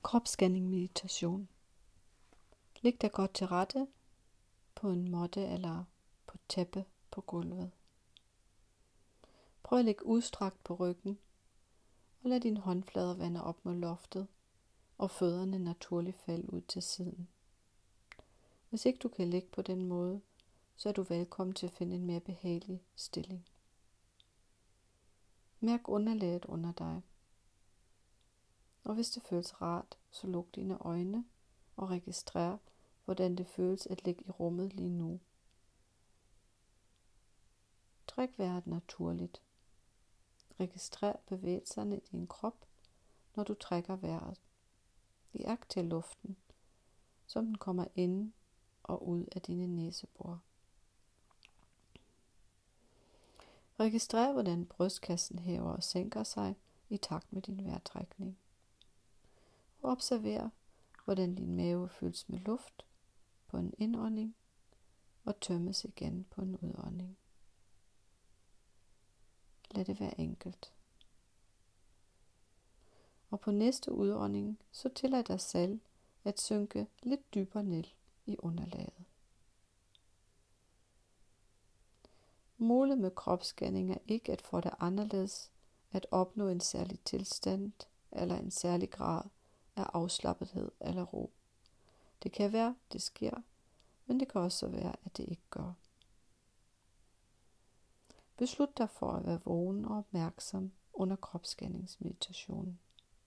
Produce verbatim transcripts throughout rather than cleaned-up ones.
Kropsscanning meditation. Læg dig godt til rette på en måtte eller på et tæppe på gulvet. Prøv at lægge udstrakt på ryggen og lad dine håndflader vande op mod loftet og fødderne naturligt falde ud til siden. Hvis ikke du kan ligge på den måde, så er du velkommen til at finde en mere behagelig stilling. Mærk underlaget under dig. Og hvis det føles rart, så luk dine øjne og registrer, hvordan det føles at ligge i rummet lige nu. Træk vejret naturligt. Registrer bevægelserne i din krop, når du trækker vejret. Iagttag luften, som den kommer ind og ud af dine næsebor. Registrer, hvordan brystkassen hæver og sænker sig i takt med din vejrtrækning. Og observer, hvordan din mave fyldes med luft på en indånding og tømmes igen på en udånding. Lad det være enkelt. Og på næste udånding, så tillad dig selv at synke lidt dybere ned i underlaget. Målet med kropsscanning er ikke at få det anderledes, at opnå en særlig tilstand eller en særlig grad af afslappethed eller ro. Det kan være, det sker, men det kan også være, at det ikke gør. Beslut dig for at være vågen og opmærksom under kropsscanningsmeditationen.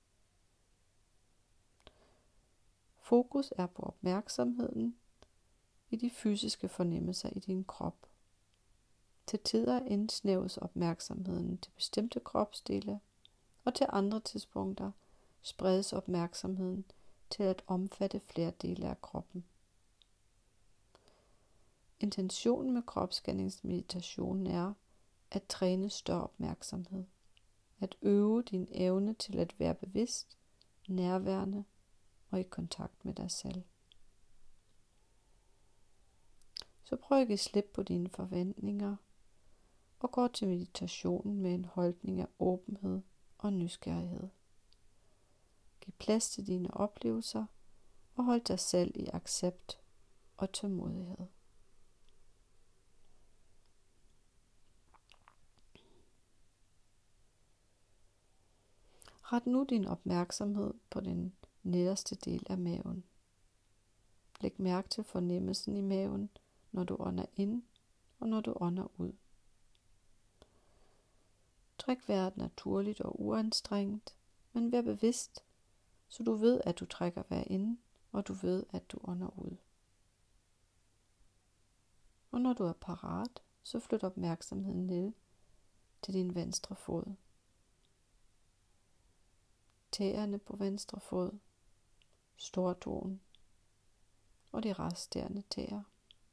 Fokus er på opmærksomheden i de fysiske fornemmelser i din krop. Til tider indsnæves opmærksomheden til bestemte kropsdele, og til andre tidspunkter spredes opmærksomheden til at omfatte flere dele af kroppen. Intentionen med kropsscanningsmeditationen er at træne større opmærksomhed, at øve din evne til at være bevidst, nærværende og i kontakt med dig selv. Så prøv at give slip på dine forventninger og gå til meditationen med en holdning af åbenhed og nysgerrighed. Giv plads til dine oplevelser og hold dig selv i accept og tålmodighed. Ret nu din opmærksomhed på den nederste del af maven. Læg mærke til fornemmelsen i maven, når du ånder ind og når du ånder ud. Træk vejret naturligt og uanstrengt, men vær bevidst, så du ved, at du trækker vejret ind, og du ved, at du ånder ud. Og når du er parat, så flyt opmærksomheden ned til din venstre fod. Tæerne på venstre fod, stortåen og de resterende tæer.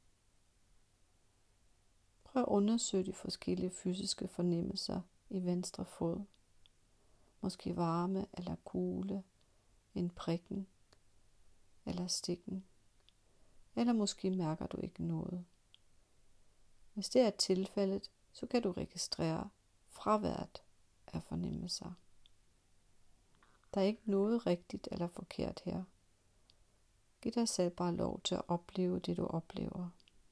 Prøv at undersøge de forskellige fysiske fornemmelser i venstre fod. Måske varme eller kugle, en prikken eller stikken. Eller måske mærker du ikke noget. Hvis det er tilfældet, så kan du registrere fraværet af fornemmelser. Der er ikke noget rigtigt eller forkert her. Giv dig selv bare lov til at opleve det, du oplever.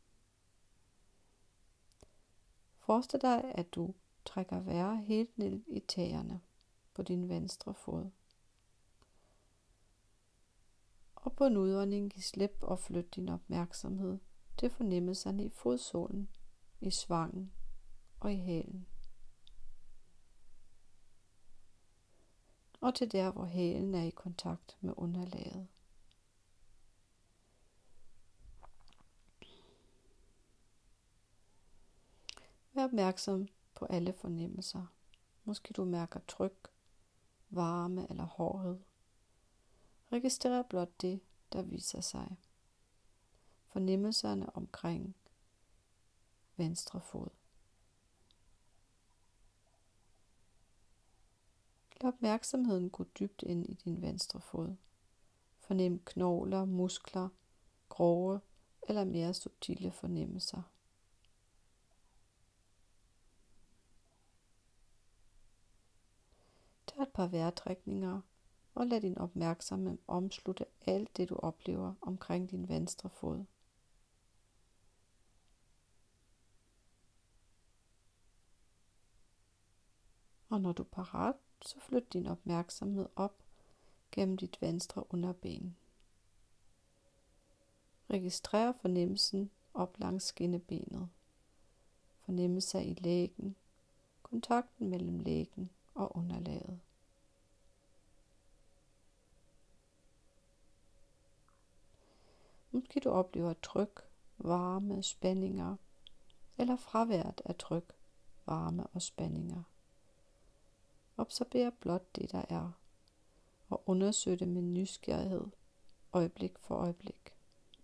Forestil dig, at du trækker vejret helt ned i tæerne på din venstre fod. Og på en udånding giv slip og flyt din opmærksomhed til fornemmelserne i fodsålen, i svangen og i hælen. Og til der, hvor hælen er i kontakt med underlaget. Vær opmærksom på alle fornemmelser. Måske du mærker tryk, varme eller hårdhed. Registrer blot det, der viser sig. Fornemmelserne omkring venstre fod. Lad opmærksomheden gå dybt ind i din venstre fod. Fornem knogler, muskler, grove eller mere subtile fornemmelser. Tag et par vejrtrækninger og lad din opmærksomhed omslutte alt det, du oplever omkring din venstre fod. Og når du er parat, så flyt din opmærksomhed op gennem dit venstre underben. Registrer fornemmelsen op langs skinnebenet. Fornemmelser i lægen, kontakten mellem lægen og underlaget. Måske du oplever tryk, varme, spændinger, eller fraværet af tryk, varme og spændinger. Observer blot det, der er, og undersøg det med nysgerrighed, øjeblik for øjeblik.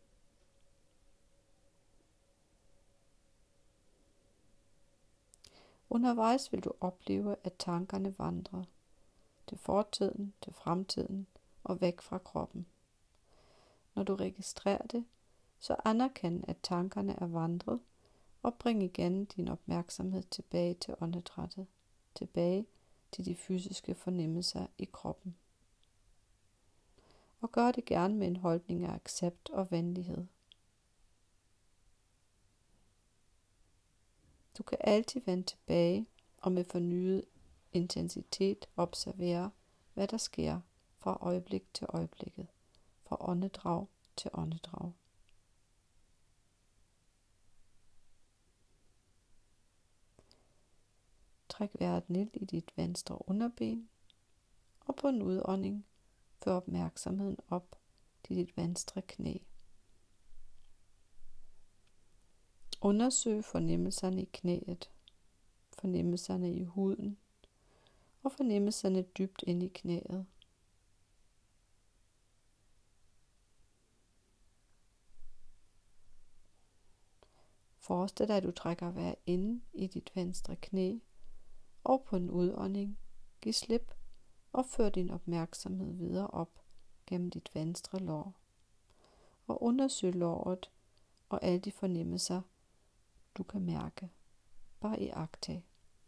Undervejs vil du opleve, at tankerne vandrer til fortiden, til fremtiden og væk fra kroppen. Når du registrerer det, så anerkend, at tankerne er vandret, og bring igen din opmærksomhed tilbage til åndedrættet, tilbage til de fysiske fornemmelser i kroppen. Og gør det gerne med en holdning af accept og venlighed. Du kan altid vende tilbage og med fornyet intensitet observere, hvad der sker fra øjeblik til øjeblikket, fra åndedrag til åndedrag. Træk vejret ned i dit venstre underben, og på en udånding før opmærksomheden op til dit venstre knæ. Undersøg fornemmelserne i knæet, fornemmelserne i huden og fornemmelserne dybt ind i knæet. Forestil dig, at du trækker vejret ind i dit venstre knæ, og på en udånding giv slip og før din opmærksomhed videre op gennem dit venstre lår. Og undersøg låret og alle de fornemmelser, du kan mærke. Bare iagttag.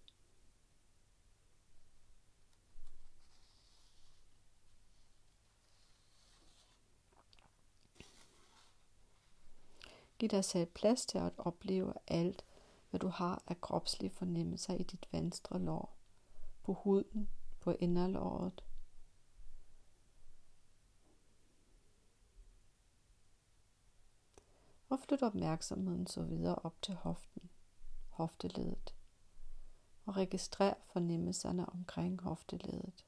Giv dig selv plads til at opleve alt, hvad du har af kropslige fornemmelser i dit venstre lår, på huden, på inderlåret. Og flyt opmærksomheden så videre op til hoften, hofteledet, og registrer fornemmelserne omkring hofteledet.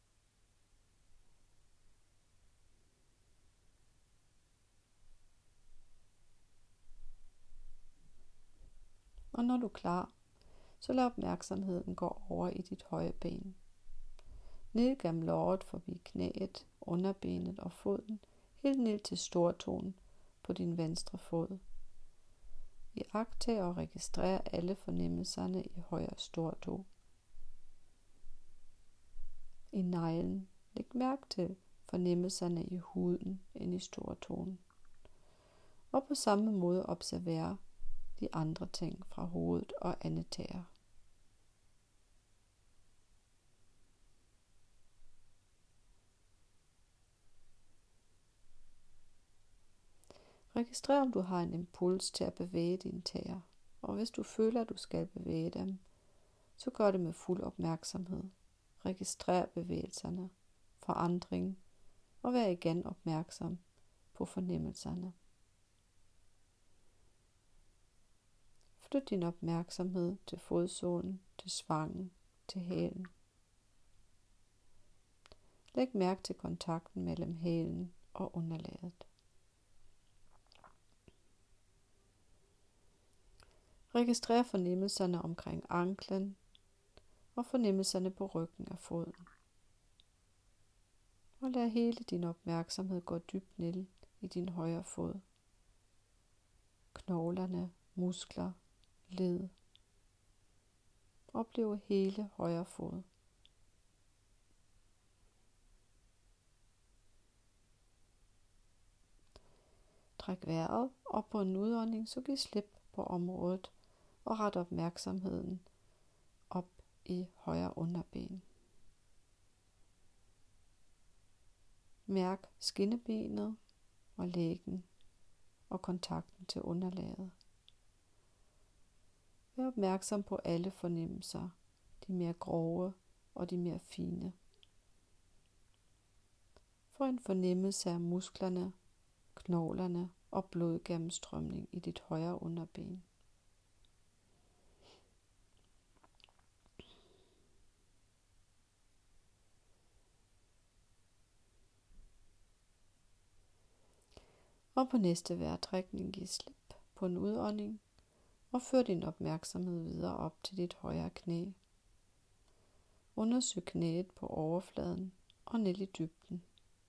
Og når du er klar, så lad opmærksomheden gå over i dit højre ben. Ned gennem låret forbi knæet, underbenet og foden, helt ned til stortåen på din venstre fod. Iagttag og registrer alle fornemmelserne i højre stortå. I neglen, læg mærke til fornemmelserne i huden ind i stortåen. Og på samme måde observer de andre ting fra hovedet og andetæer. Registrer, om du har en impuls til at bevæge dine tæer, og hvis du føler, at du skal bevæge dem, så gør det med fuld opmærksomhed. Registrer bevægelserne, forandring, og vær igen opmærksom på fornemmelserne. Flyt din opmærksomhed til fodsålen, til svangen, til hælen. Læg mærke til kontakten mellem hælen og underlaget. Registrer fornemmelserne omkring anklen og fornemmelserne på ryggen af foden. Og lad hele din opmærksomhed gå dybt ned i din højre fod. Knoglerne, muskler, led. Oplev hele højre fod. Træk vejret, og på en udånding så giv slip på området og ret opmærksomheden op i højre underben. Mærk skinnebenet og læggen og kontakten til underlaget. Vær opmærksom på alle fornemmelser, de mere grove og de mere fine. Få en fornemmelse af musklerne, knoglerne og blodgennemstrømning i dit højre underben. Og på næste vejrtrækning giv slip på en udånding og før din opmærksomhed videre op til dit højre knæ. Undersøg knæet på overfladen og ned i dybden.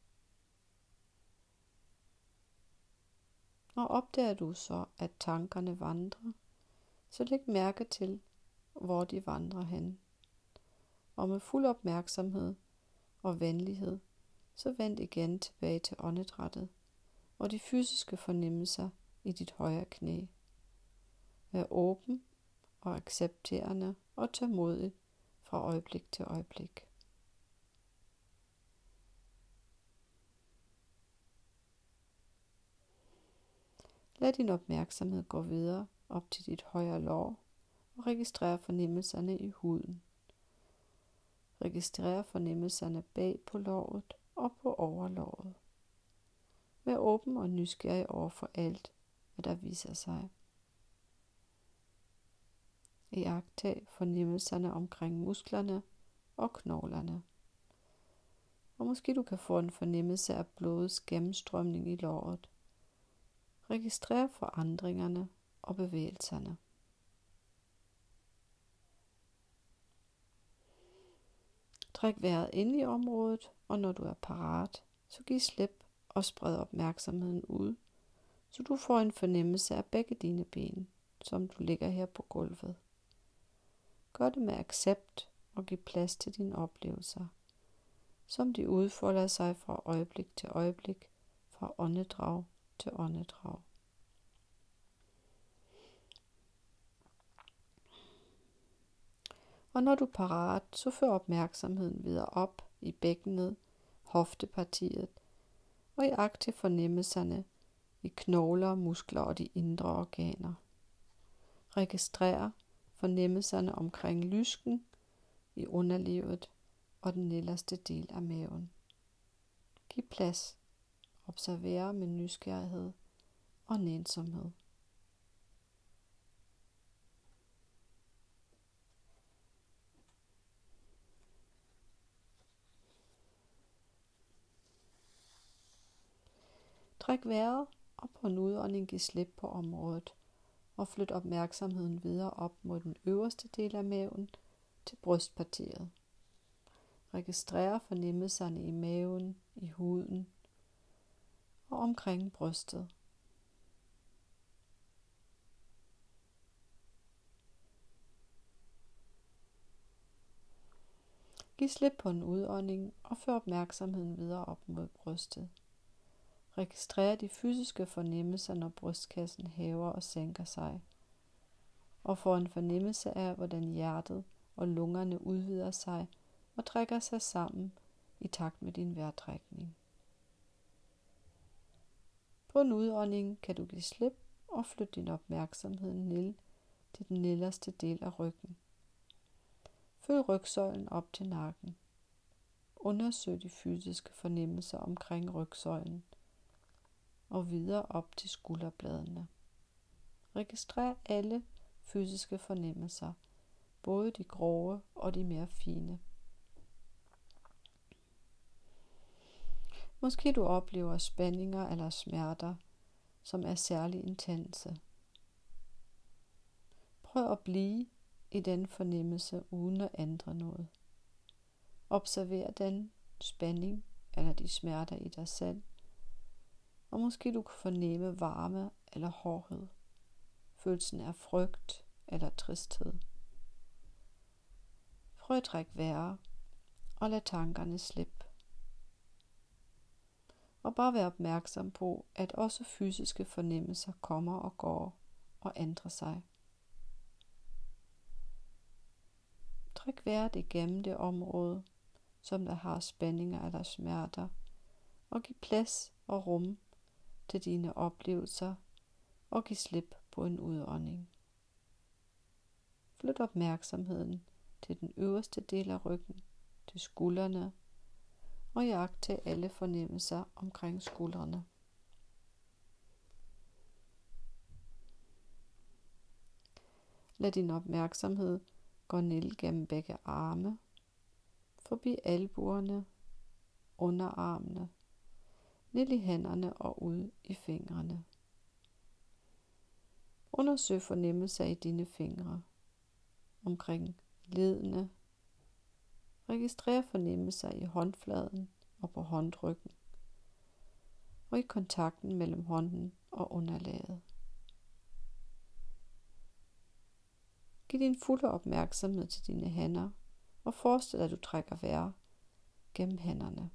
Og opdager du så, at tankerne vandrer, så læg mærke til, hvor de vandrer hen. Og med fuld opmærksomhed og venlighed, så vend igen tilbage til åndedrættet og de fysiske fornemmelser i dit højre knæ. Vær åben og accepterende og tålmodig fra øjeblik til øjeblik. Lad din opmærksomhed gå videre op til dit højre lår og registrer fornemmelserne i huden. Registrer fornemmelserne bag på låret og på overlåret. Vær åben og nysgerrig over for alt, hvad der viser sig. Iagttag fornemmelserne omkring musklerne og knoglerne. Og måske du kan få en fornemmelse af blodets gennemstrømning i låret. Registrer forandringerne og bevægelserne. Træk vejret ind i området, og når du er parat, så giv slip og spred opmærksomheden ud, så du får en fornemmelse af begge dine ben, som du ligger her på gulvet. Gør det med accept og giv plads til dine oplevelser, som de udfolder sig fra øjeblik til øjeblik, fra åndedrag til åndedrag. Og når du er parat, så før opmærksomheden videre op i bækkenet, hoftepartiet, og iagttag fornemmelserne i knogler, muskler og de indre organer. Registrer fornemmelserne omkring lysken i underlivet og den nederste del af maven. Giv plads. Observer med nysgerrighed og nænsomhed. Træk vejret og på en udånding giv slip på området og flyt opmærksomheden videre op mod den øverste del af maven til brystpartiet. Registrer fornemmelserne i maven, i huden og omkring brystet. Giv slip på en udånding og før opmærksomheden videre op mod brystet. Registrer de fysiske fornemmelser, når brystkassen hæver og sænker sig, og få en fornemmelse af, hvordan hjertet og lungerne udvider sig og trækker sig sammen i takt med din vejrtrækning. På en udånding kan du give slip og flytte din opmærksomhed ned til den nederste del af ryggen. Følg rygsøjlen op til nakken. Undersøg de fysiske fornemmelser omkring rygsøjlen og videre op til skulderbladene. Registrer alle fysiske fornemmelser, både de grove og de mere fine. Måske du oplever spændinger eller smerter, som er særlig intense. Prøv at blive i den fornemmelse uden at ændre noget. Observer den spænding eller de smerter i dig selv, og måske du kan fornemme varme eller hårdhed, følelsen af frygt eller tristhed. Prøv at trække vejret og lad tankerne slippe. Og bare vær opmærksom på, at også fysiske fornemmelser kommer og går og ændrer sig. Træk vejret igennem det område, som der har spændinger eller smerter, og giv plads og rum til dine oplevelser og giv slip på en udånding. Flyt opmærksomheden til den øverste del af ryggen, til skuldrene, og iagttag alle fornemmelser omkring skuldrene. Lad din opmærksomhed gå ned gennem begge arme, forbi albuerne, underarmene, ned i hænderne og ud i fingrene. Undersøg fornemmelser i dine fingre, omkring ledene. Registrer fornemmelser i håndfladen og på håndryggen, og i kontakten mellem hånden og underlaget. Giv din fulde opmærksomhed til dine hænder, og forestil dig, at du trækker vejr gennem hænderne.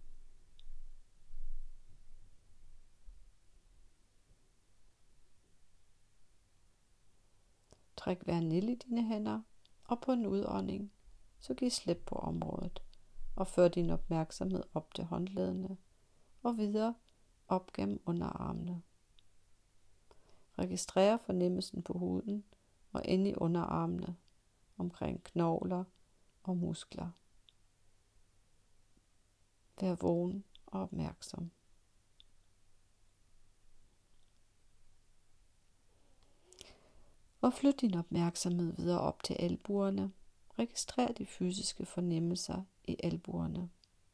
Træk vejr ned i dine hænder, og på en udånding, så giv slip på området, og før din opmærksomhed op til håndledene, og videre op gennem underarmene. Registrer fornemmelsen på huden, og ind i underarmene, omkring knogler og muskler. Vær vågen og opmærksom. Og flyt din opmærksomhed videre op til albuerne. Registrer de fysiske fornemmelser i albuerne.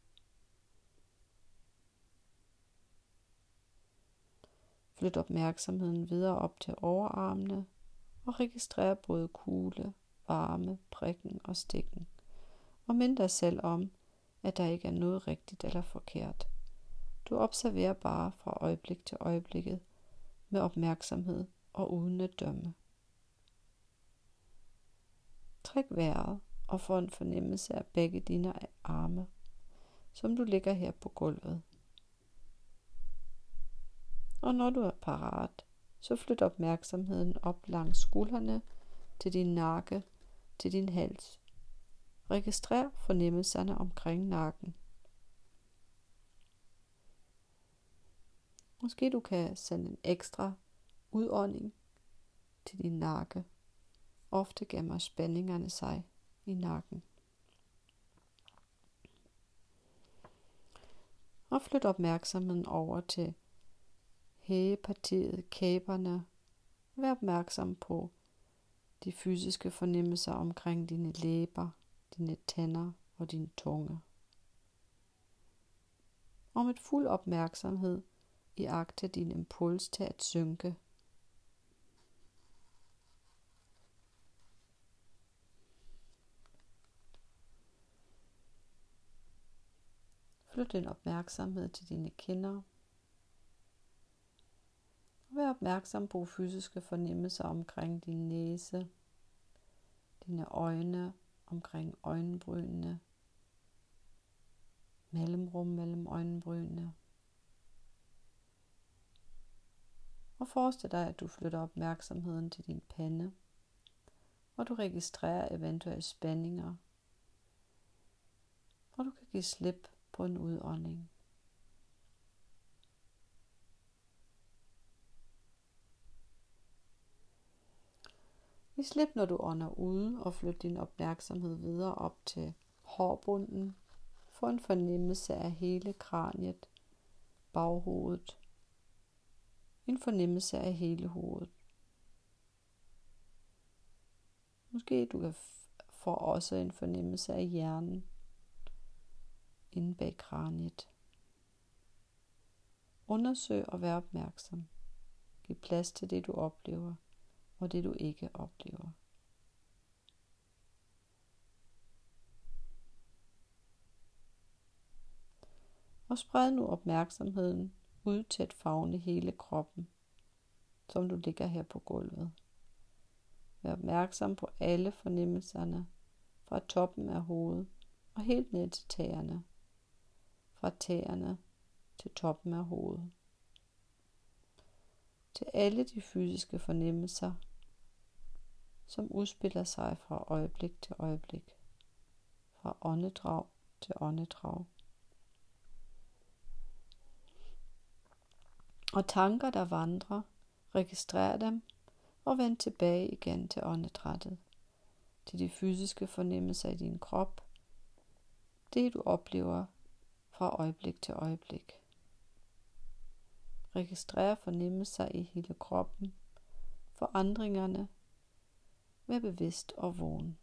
Flyt opmærksomheden videre op til overarmene og registrer både kugle, varme, prikken og stikken. Og mind dig selv om, at der ikke er noget rigtigt eller forkert. Du observerer bare fra øjeblik til øjeblikket med opmærksomhed og uden at dømme. Træk vejret og få en fornemmelse af begge dine arme, som du ligger her på gulvet. Og når du er parat, så flyt opmærksomheden op langs skuldrene, til din nakke, til din hals. Registrer fornemmelserne omkring nakken. Måske du kan sende en ekstra udånding til din nakke. Ofte gemmer spændingerne sig i nakken. Og flyt opmærksomheden over til hægepartiet, kæberne. Vær opmærksom på de fysiske fornemmelser omkring dine læber, dine tænder og din tunge. Og med fuld opmærksomhed iagtte din impuls til at synke. Flyt din opmærksomhed til dine kinder. Vær opmærksom på fysiske fornemmelser omkring din næse, dine øjne, omkring øjenbrynene, mellemrum mellem øjenbrynene. Og forestil dig, at du flytter opmærksomheden til din pande, og du registrerer eventuelle spændinger, og du kan give slip på en udånding. Giv slip, når du ånder ud, og flyt din opmærksomhed videre op til hårbunden. Få en fornemmelse af hele kraniet, baghovedet. En fornemmelse af hele hovedet. Måske du kan få også en fornemmelse af hjernen inde bag kraniet. Undersøg og vær opmærksom. Giv plads til det, du oplever, og det, du ikke oplever. Og spred nu opmærksomheden ud til at favne hele kroppen, som du ligger her på gulvet. Vær opmærksom på alle fornemmelserne fra toppen af hovedet og helt ned til tæerne. Fra tæerne til toppen af hovedet. Til alle de fysiske fornemmelser, som udspiller sig fra øjeblik til øjeblik. Fra åndedrag til åndedrag. Og tanker, der vandrer, registrer dem og vend tilbage igen til åndedrættet, til de fysiske fornemmelser i din krop, det du oplever fra øjeblik til øjeblik. Registrer fornemmelser i hele kroppen, forandringerne, vær bevidst og vågen.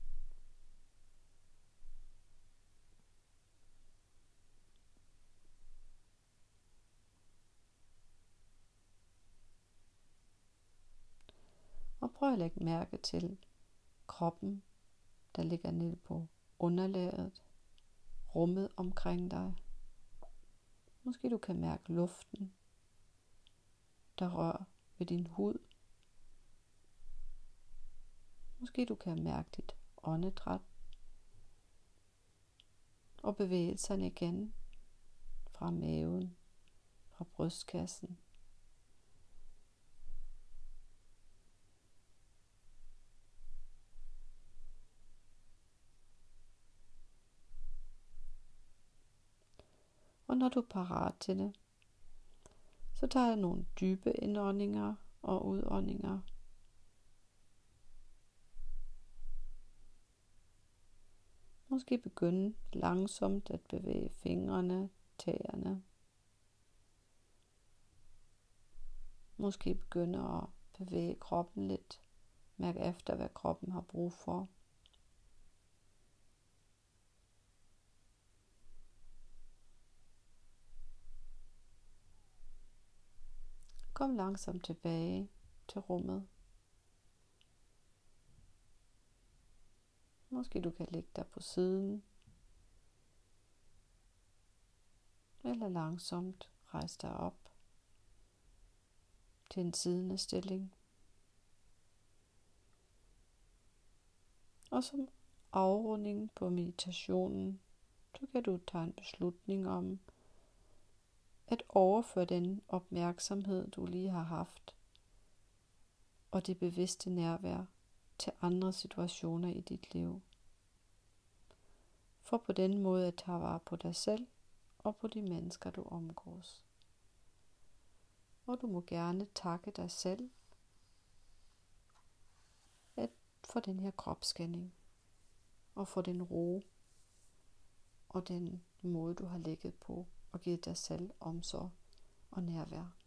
Og prøv at lægge mærke til kroppen, der ligger nede på underlaget, rummet omkring dig. Måske du kan mærke luften, der rører ved din hud. Måske du kan mærke dit åndedræt og bevægelserne igen fra maven, fra brystkassen. Og når du er parat til det, så tager jeg nogle dybe indåndinger og udåndinger. Måske begynde langsomt at bevæge fingrene, tæerne. Måske begynde at bevæge kroppen lidt. Mærk efter, hvad kroppen har brug for. Kom langsomt tilbage til rummet. Måske du kan lægge dig på siden. Eller langsomt rejse dig op til en siddende stilling. Og som afrunding på meditationen, så kan du tage en beslutning om at overføre den opmærksomhed, du lige har haft, og det bevidste nærvær til andre situationer i dit liv. For på den måde at tage vare på dig selv og på de mennesker, du omgås. Og du må gerne takke dig selv at for den her kropsscanning, og for den ro, og den måde, du har ligget på, og givet dig selv omsorg og nærvær.